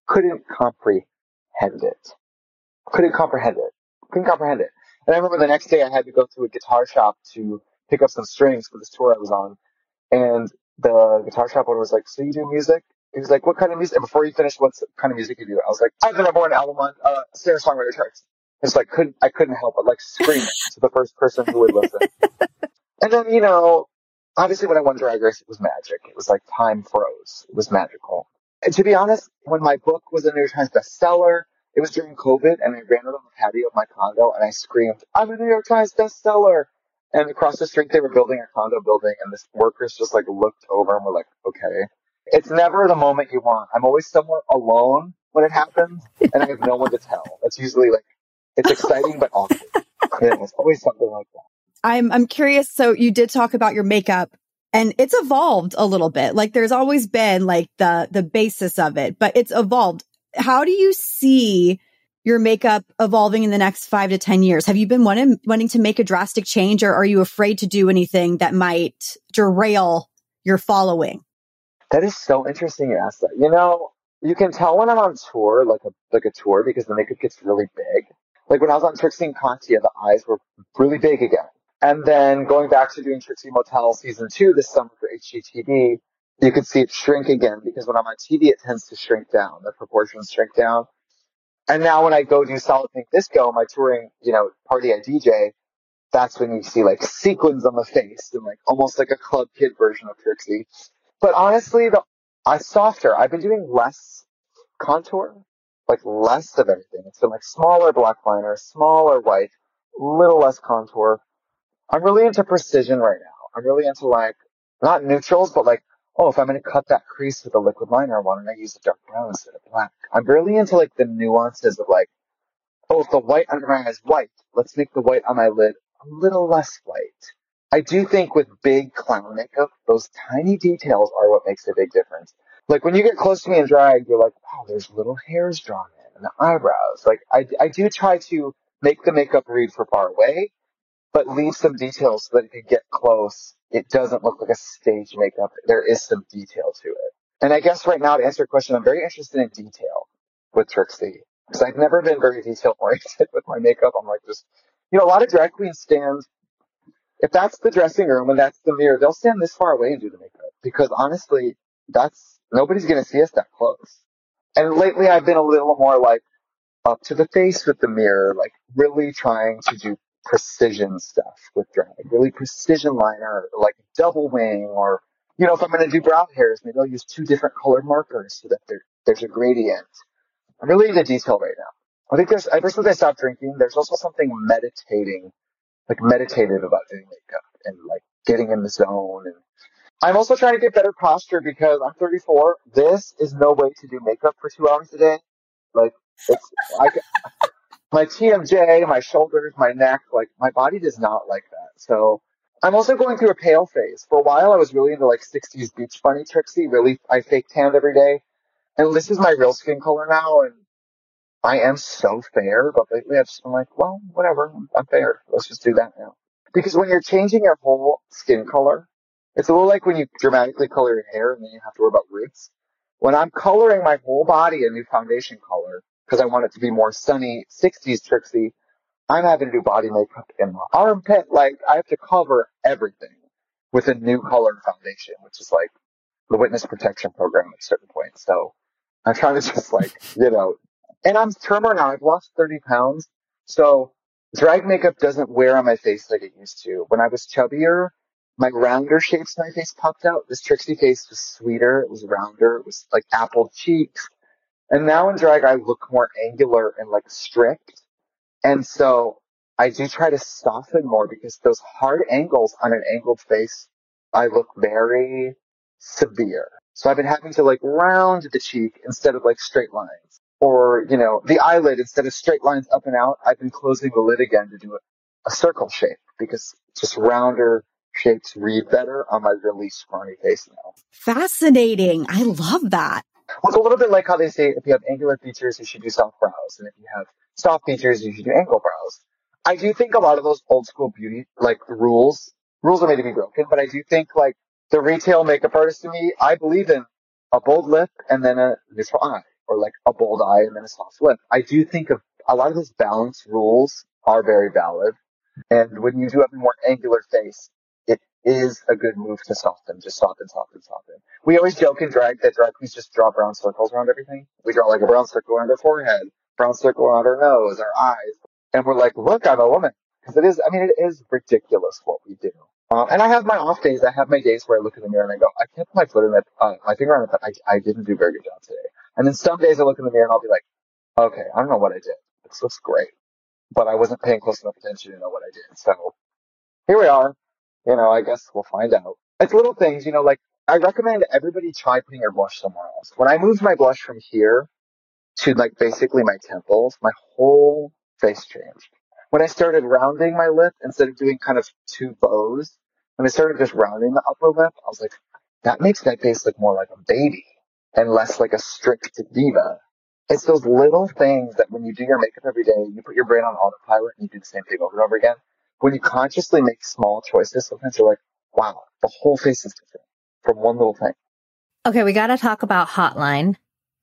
And I remember the next day I had to go to a guitar shop to pick up some strings for this tour I was on. And the guitar shop owner was like, "So you do music?" He was like, "What kind of music?" And before he finished, "What kind of music you do?" I was like, "I have the number one album on singer-songwriter charts." It's like, I couldn't help but like scream it to the first person who would listen. And then, obviously when I won Drag Race, it was magic. It was like time froze. It was magical. And to be honest, when my book was a New York Times bestseller, it was during COVID, and I ran out on the patio of my condo, and I screamed, "I'm a New York Times bestseller!" And across the street, they were building a condo building, and the workers just like looked over and were like, "Okay." It's never the moment you want. I'm always somewhere alone when it happens, and I have no one to tell. That's usually like, it's exciting but awkward. Yeah, it's always something like that. I'm curious. So you did talk about your makeup, and it's evolved a little bit. Like there's always been like the basis of it, but it's evolved. How do you see your makeup evolving in the next 5 to 10 years? Have you been wanting to make a drastic change, or are you afraid to do anything that might derail your following? That is so interesting you asked that. You can tell when I'm on tour, like a tour, because the makeup gets really big. Like when I was on Trixie and Katya, the eyes were really big again. And then going back to doing Trixie Motel season 2 this summer for HGTV, you could see it shrink again, because when I'm on TV, it tends to shrink down. The proportions shrink down. And now when I go do Solid Pink Disco, my touring, party I DJ, that's when you see like sequins on the face and like almost like a Club Kid version of Trixie. But honestly, softer. I've been doing less contour, like less of everything. So like smaller black liner, smaller white, little less contour. I'm really into precision right now. I'm really into like, not neutrals, but like, oh, if I'm going to cut that crease with a liquid liner, why don't I use a dark brown instead of black? I'm really into like the nuances of like, oh, if the white under my eye is white, let's make the white on my lid a little less white. I do think with big clown makeup, those tiny details are what makes a big difference. Like when you get close to me in drag, you're like, wow, there's little hairs drawn in and the eyebrows. Like I do try to make the makeup read for far away, but leave some details so that if you get close, it doesn't look like a stage makeup. There is some detail to it. And I guess right now, to answer your question, I'm very interested in detail with Trixie, because I've never been very detail oriented with my makeup. I'm like, a lot of drag queens stand, if that's the dressing room and that's the mirror, they'll stand this far away and do the makeup, because honestly, nobody's going to see us that close. And lately I've been a little more like up to the face with the mirror, like really trying to do precision stuff with drag, really precision liner, or like double wing, or, if I'm going to do brow hairs, maybe I'll use 2 different colored markers so that there's a gradient. I'm really into detail right now. I think ever since I stopped drinking, there's also something meditative about doing makeup and like getting in the zone. And I'm also trying to get better posture because I'm 34. This is no way to do makeup for 2 hours a day. Like, it's, I, my TMJ, my shoulders, my neck, like my body does not like that. So I'm also going through a pale phase. For a while, I was really into like 60s beach bunny Trixie. Really, I fake tanned every day. And this is my real skin color now. And I am so fair, but lately I'm like, well, whatever. I'm fair. Let's just do that now. Because when you're changing your whole skin color, it's a little like when you dramatically color your hair and then you have to worry about roots. When I'm coloring my whole body a new foundation color, because I want it to be more sunny 60s Trixie, I'm having to do body makeup in my armpit. Like, I have to cover everything with a new color foundation, which is like the witness protection program at a certain point. So I'm trying to just like, and I'm trimmer now. I've lost 30 pounds. So drag makeup doesn't wear on my face like it used to. When I was chubbier, my rounder shapes in my face popped out. This Trixie face was sweeter. It was rounder. It was like apple cheeks. And now in drag, I look more angular and like strict. And so I do try to soften more because those hard angles on an angled face, I look very severe. So I've been having to like round the cheek instead of like straight lines. Or, the eyelid, instead of straight lines up and out, I've been closing the lid again to do a circle shape because just rounder shapes read better on my really scrawny face now. Fascinating. I love that. Well, it's a little bit like how they say if you have angular features, you should do soft brows. And if you have soft features, you should do angle brows. I do think a lot of those old school beauty, like rules are made to be broken, but I do think like the retail makeup artist to me, I believe in a bold lip and then a neutral eye, or like a bold eye and then a soft lip. I do think of a lot of those balance rules are very valid. And when you do have a more angular face, it is a good move to soften, just soften, soften, soften. We always joke in drag that drag queens just draw brown circles around everything. We draw like a brown circle around our forehead, brown circle around our nose, our eyes. And we're like, look, I'm a woman. Because it is ridiculous what we do. And I have my off days. I have my days where I look in the mirror and I go, I can't put my foot in it, my finger on it, but I didn't do a very good job today. And then some days I look in the mirror and I'll be like, okay, I don't know what I did. This looks great. But I wasn't paying close enough attention to know what I did. So here we are. I guess we'll find out. It's little things, like I recommend everybody try putting your blush somewhere else. When I moved my blush from here to like basically my temples, my whole face changed. When I started rounding my lip instead of doing kind of two bows, when I started just rounding the upper lip, I was like, that makes my face look more like a baby and less like a strict diva. It's those little things that when you do your makeup every day, you put your brain on autopilot and you do the same thing over and over again. When you consciously make small choices, sometimes you're like, wow, the whole face is different from one little thing. Okay, we got to talk about Hotline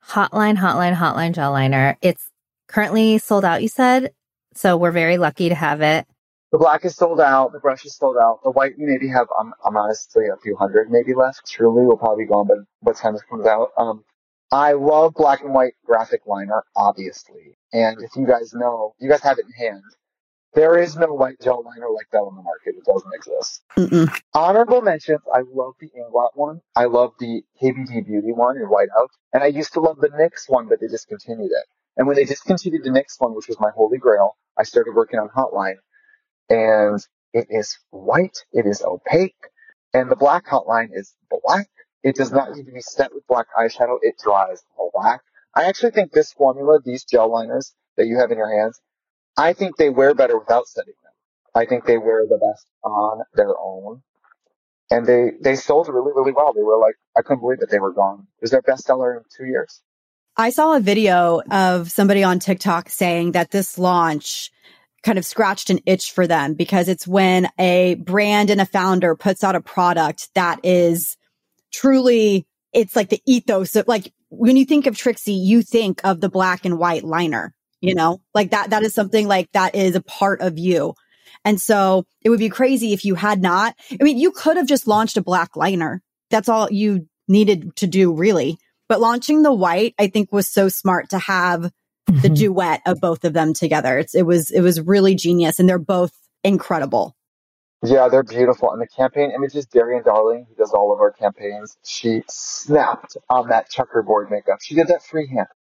gel liner. It's currently sold out, you said. So we're very lucky to have it. The black is sold out. The brush is sold out. The white, we maybe have, I'm honestly a few hundred maybe left. Truly will probably be gone by what time this comes out. I love black and white graphic liner, obviously. And if you guys know, you guys have it in hand. There is no white gel liner like that on the market. It doesn't exist. Mm-mm. Honorable mentions, I love the Inglot one. I love the KBT Beauty one in whiteout. And I used to love the NYX one, but they discontinued it. And when they discontinued the NYX one, which was my holy grail, I started working on Hotline. And it is white. It is opaque. And the black Hotline is black. It does not need to be set with black eyeshadow. It dries black. I actually think this formula, these gel liners that you have in your hands, I think they wear better without setting them. I think they wear the best on their own. And they sold really, really well. They were like, I couldn't believe that they were gone. It was their bestseller in 2 years. I saw a video of somebody on TikTok saying that this launch kind of scratched an itch for them because it's when a brand and a founder puts out a product that is truly, it's like the ethos of, like, when you think of Trixie, you think of the black and white liner, like that is something like that is a part of you. And so it would be crazy if you had not. I mean, you could have just launched a black liner. That's all you needed to do, really. But launching the white, I think, was so smart to have the duet of both of them together. It was really genius, and they're both incredible. Yeah, they're beautiful. And the campaign images, Darian Darling, who does all of our campaigns, she snapped on that checkerboard makeup. She did that freehand.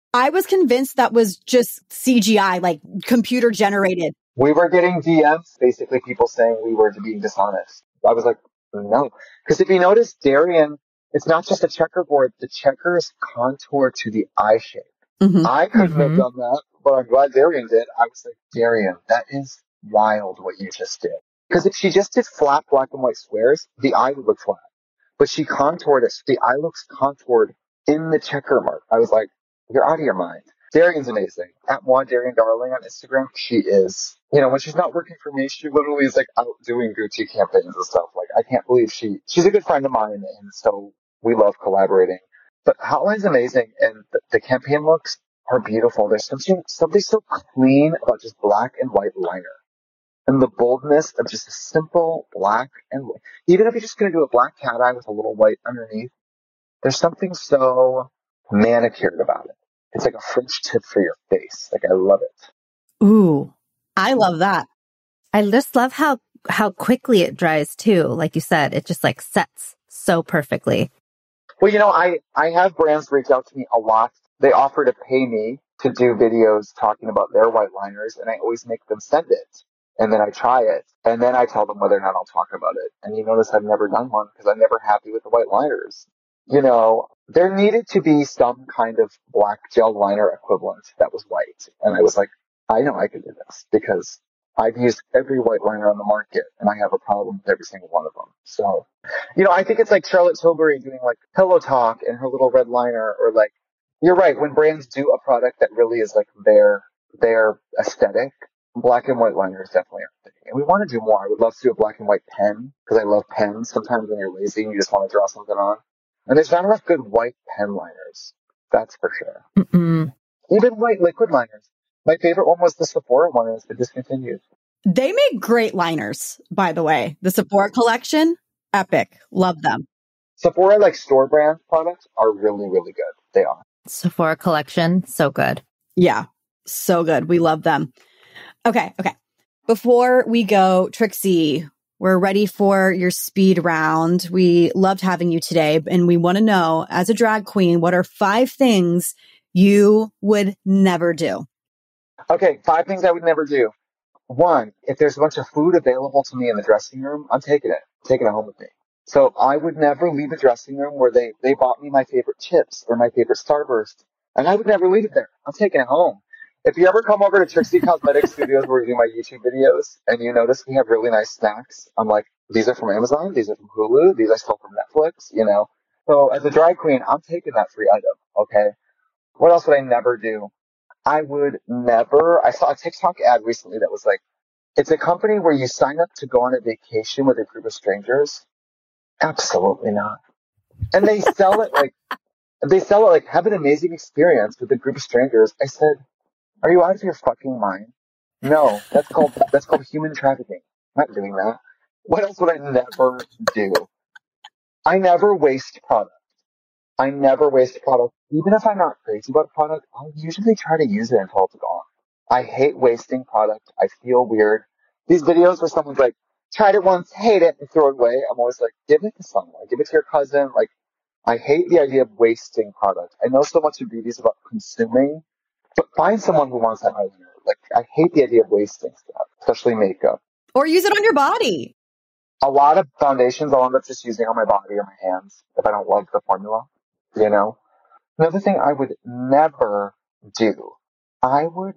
I was convinced that was just CGI, like computer generated. We were getting DMs, basically people saying we were being dishonest. I was like, no. Because if you notice, Darian, it's not just a checkerboard. The checker is contoured to the eye shape. Mm-hmm. I couldn't have done that, but I'm glad Darian did. I was like, Darian, that is wild what you just did. Because if she just did flat black and white squares, the eye would look flat. But she contoured it, so the eye looks contoured in the checker mark. I was like, you're out of your mind. Darian's amazing. At Darian Darling on Instagram, she is. You know, when she's not working for me, she literally is like out doing Gucci campaigns and stuff. Like, I can't believe she's a good friend of mine, and so we love collaborating. But Hotline's amazing, and the campaign looks are beautiful. There's something so clean about just black and white liner. And the boldness of just a simple black and white. Even if you're just going to do a black cat eye with a little white underneath, there's something so manicured about it. It's like a French tip for your face. Like, I love it. Ooh, I love that. I just love how quickly it dries too. Like you said, it just like sets so perfectly. Well, you know, I have brands reach out to me a lot. They offer to pay me to do videos talking about their white liners, and I always make them send it. And then I try it, and then I tell them whether or not I'll talk about it. And you notice I've never done one because I'm never happy with the white liners. You know, there needed to be some kind of black gel liner equivalent that was white. And I was like, I know I could do this because I've used every white liner on the market, and I have a problem with every single one of them. So, you know, I think it's like Charlotte Tilbury doing like Pillow Talk and her little red liner, or like, you're right, when brands do a product that really is like their aesthetic, black and white liner is definitely our thing. And we want to do more. I would love to do a black and white pen, because I love pens. Sometimes when you're lazy and you just want to draw something on. And there's not enough good white pen liners. That's for sure. Mm-mm. Even white liquid liners. My favorite one was the Sephora one, and it's been discontinued. They make great liners, by the way. The Sephora collection, epic. Love them. Sephora, like store brand products, are really, really good. They are. Sephora collection, so good. Yeah, so good. We love them. Okay. Before we go, Trixie, we're ready for your speed round. We loved having you today, and we want to know, as a drag queen, what are 5 things you would never do? Okay, 5 things I would never do. 1, if there's a bunch of food available to me in the dressing room, I'm taking it. I'm taking it home with me. So I would never leave a dressing room where they bought me my favorite chips or my favorite Starburst, and I would never leave it there. I'm taking it home. If you ever come over to Trixie Cosmetics Studios where we do my YouTube videos, and you notice we have really nice snacks, I'm like, these are from Amazon, these are from Hulu, these I stole from Netflix, you know. So as a drag queen, I'm taking that free item, okay? What else would I never do? I saw a TikTok ad recently that was like, it's a company where you sign up to go on a vacation with a group of strangers. Absolutely not. And they sell it like, have an amazing experience with a group of strangers. I said, are you out of your fucking mind? No, that's called human trafficking. I'm not doing that. What else would I never do? I never waste product. Even if I'm not crazy about a product, I'll usually try to use it until it's gone. I hate wasting product. I feel weird. These videos where someone's like, tried it once, hate it, and throw it away. I'm always like, give it to someone. Give it to your cousin. Like, I hate the idea of wasting product. I know so much of beauty is about consuming, but find someone who wants that eyeliner. Like, I hate the idea of wasting stuff, especially makeup. Or use it on your body. A lot of foundations I'll end up just using on my body or my hands if I don't like the formula, you know? Another thing I would never do, I would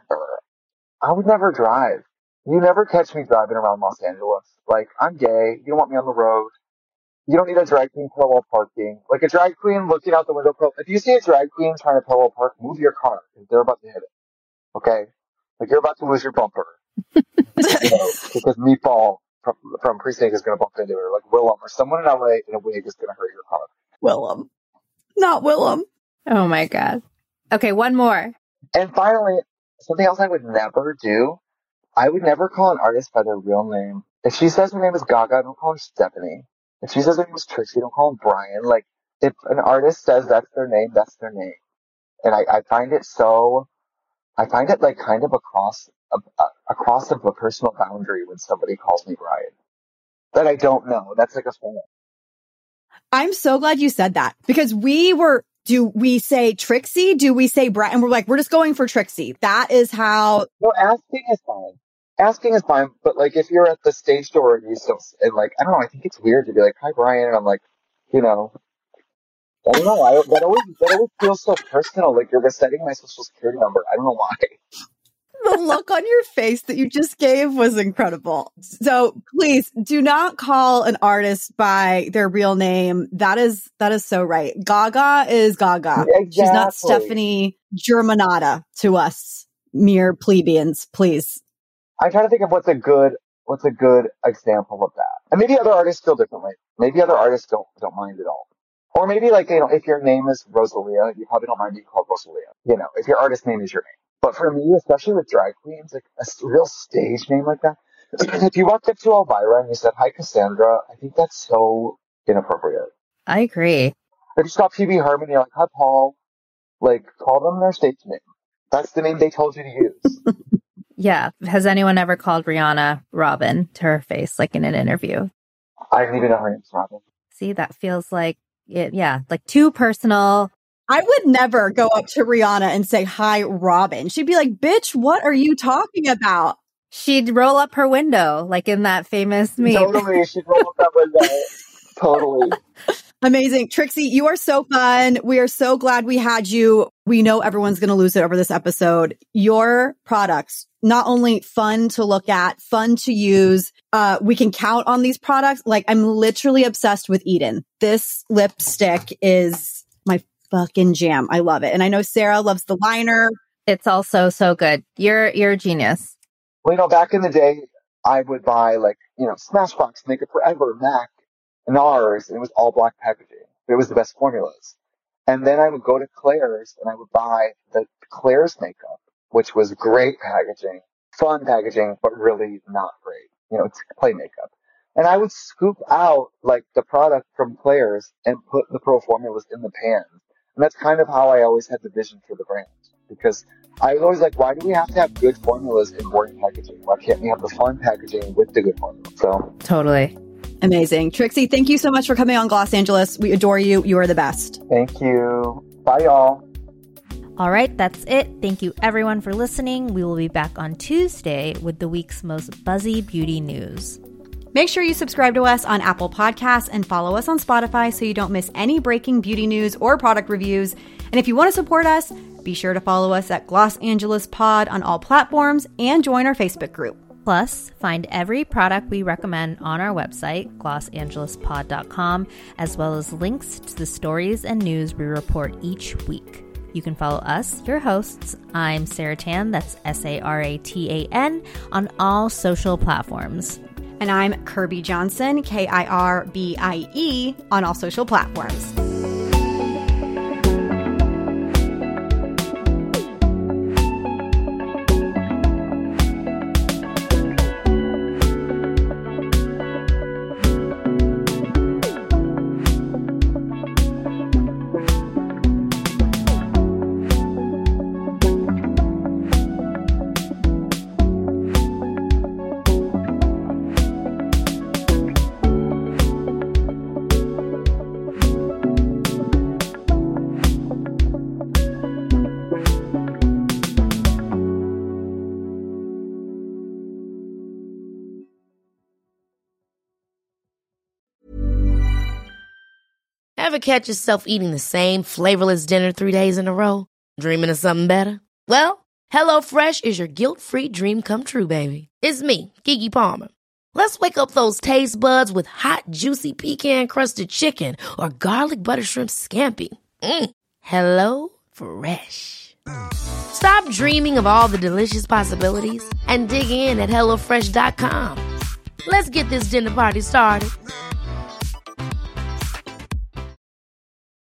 never drive. You never catch me driving around Los Angeles. Like, I'm gay. You don't want me on the road. You don't need a drag queen parallel parking. Like, a drag queen looking out the window. If you see a drag queen trying to parallel park, move your car because they're about to hit it. Okay? Like, you're about to lose your bumper. You know, because Meatball from Precinct is going to bump into it. Or like Willem or someone in LA in a wig is going to hurt your car. Willem. Not Willem. Oh my God. Okay, one more. And finally, something else I would never do. I would never call an artist by their real name. If she says her name is Gaga, don't call her Stephanie. If she says her name is Trixie, don't call him Brian. Like, if an artist says that's their name, that's their name. And I find it like kind of across a personal boundary when somebody calls me Brian. That I don't know. That's like a fan. I'm so glad you said that, because we were Do we say Trixie? Do we say Brett? And we're like, we're just going for Trixie. That is how. No, asking is fine. Asking is fine, but like if you're at the stage door and you still, and like, I don't know, I think it's weird to be like, hi Brian, and I'm like, you know, I don't know, that always feels so personal, like you're resetting my social security number. I don't know why. The look on your face that you just gave was incredible. So please do not call an artist by their real name. That is so right. Gaga is Gaga. Exactly. She's not Stephanie Germanotta to us mere plebeians, please. I try to think of what's a good example of that. And maybe other artists feel differently. Maybe other artists don't mind at all. Or maybe like, you know, if your name is Rosalia, you probably don't mind being called Rosalia. You know, if your artist name is your name. But for me, especially with drag queens, like a real stage name like that, if you walked up to Elvira and you said, hi Cassandra, I think that's so inappropriate. I agree. If you saw Phoebe Harmon, you're like, hi Paul, like call them their stage name. That's the name they told you to use. Yeah. Has anyone ever called Rihanna Robin to her face, like in an interview? I didn't even know her name's Robin. See, that feels like it. Yeah. Like too personal. I would never go up to Rihanna and say, hi, Robin. She'd be like, bitch, what are you talking about? She'd roll up her window, like in that famous meme. Totally. She'd roll up that window. Totally. Amazing. Trixie, you are so fun. We are so glad we had you. We know everyone's going to lose it over this episode. Your products, not only fun to look at, fun to use. We can count on these products. Like I'm literally obsessed with Eden. This lipstick is my fucking jam. I love it. And I know Sarah loves the liner. It's also so good. You're a genius. Well, you know, back in the day, I would buy like, you know, Smashbox, Makeup Forever, MAC, NARS, and it was all black packaging. It was the best formulas. And then I would go to Claire's and I would buy the Claire's makeup, which was great packaging, fun packaging, but really not great. You know, it's play makeup. And I would scoop out like the product from Claire's and put the pro formulas in the pan. And that's kind of how I always had the vision for the brand. Because I was always like, why do we have to have good formulas in boring packaging? Why can't we have the fun packaging with the good formula? So totally. Amazing. Trixie, thank you so much for coming on Gloss Angeles. We adore you. You are the best. Thank you. Bye, y'all. All right, that's it. Thank you everyone for listening. We will be back on Tuesday with the week's most buzzy beauty news. Make sure you subscribe to us on Apple Podcasts and follow us on Spotify so you don't miss any breaking beauty news or product reviews. And if you want to support us, be sure to follow us at Gloss Angeles Pod on all platforms and join our Facebook group. Plus, find every product we recommend on our website, glossangelaspod.com, as well as links to the stories and news we report each week. You can follow us, your hosts. I'm Sarah Tan, that's Saratan, on all social platforms. And I'm Kirby Johnson, Kirbie, on all social platforms. Ever catch yourself eating the same flavorless dinner 3 days in a row? Dreaming of something better? Well, HelloFresh is your guilt-free dream come true, baby. It's me, Keke Palmer. Let's wake up those taste buds with hot, juicy pecan-crusted chicken or garlic butter shrimp scampi. Hello Fresh. Stop dreaming of all the delicious possibilities and dig in at HelloFresh.com. Let's get this dinner party started.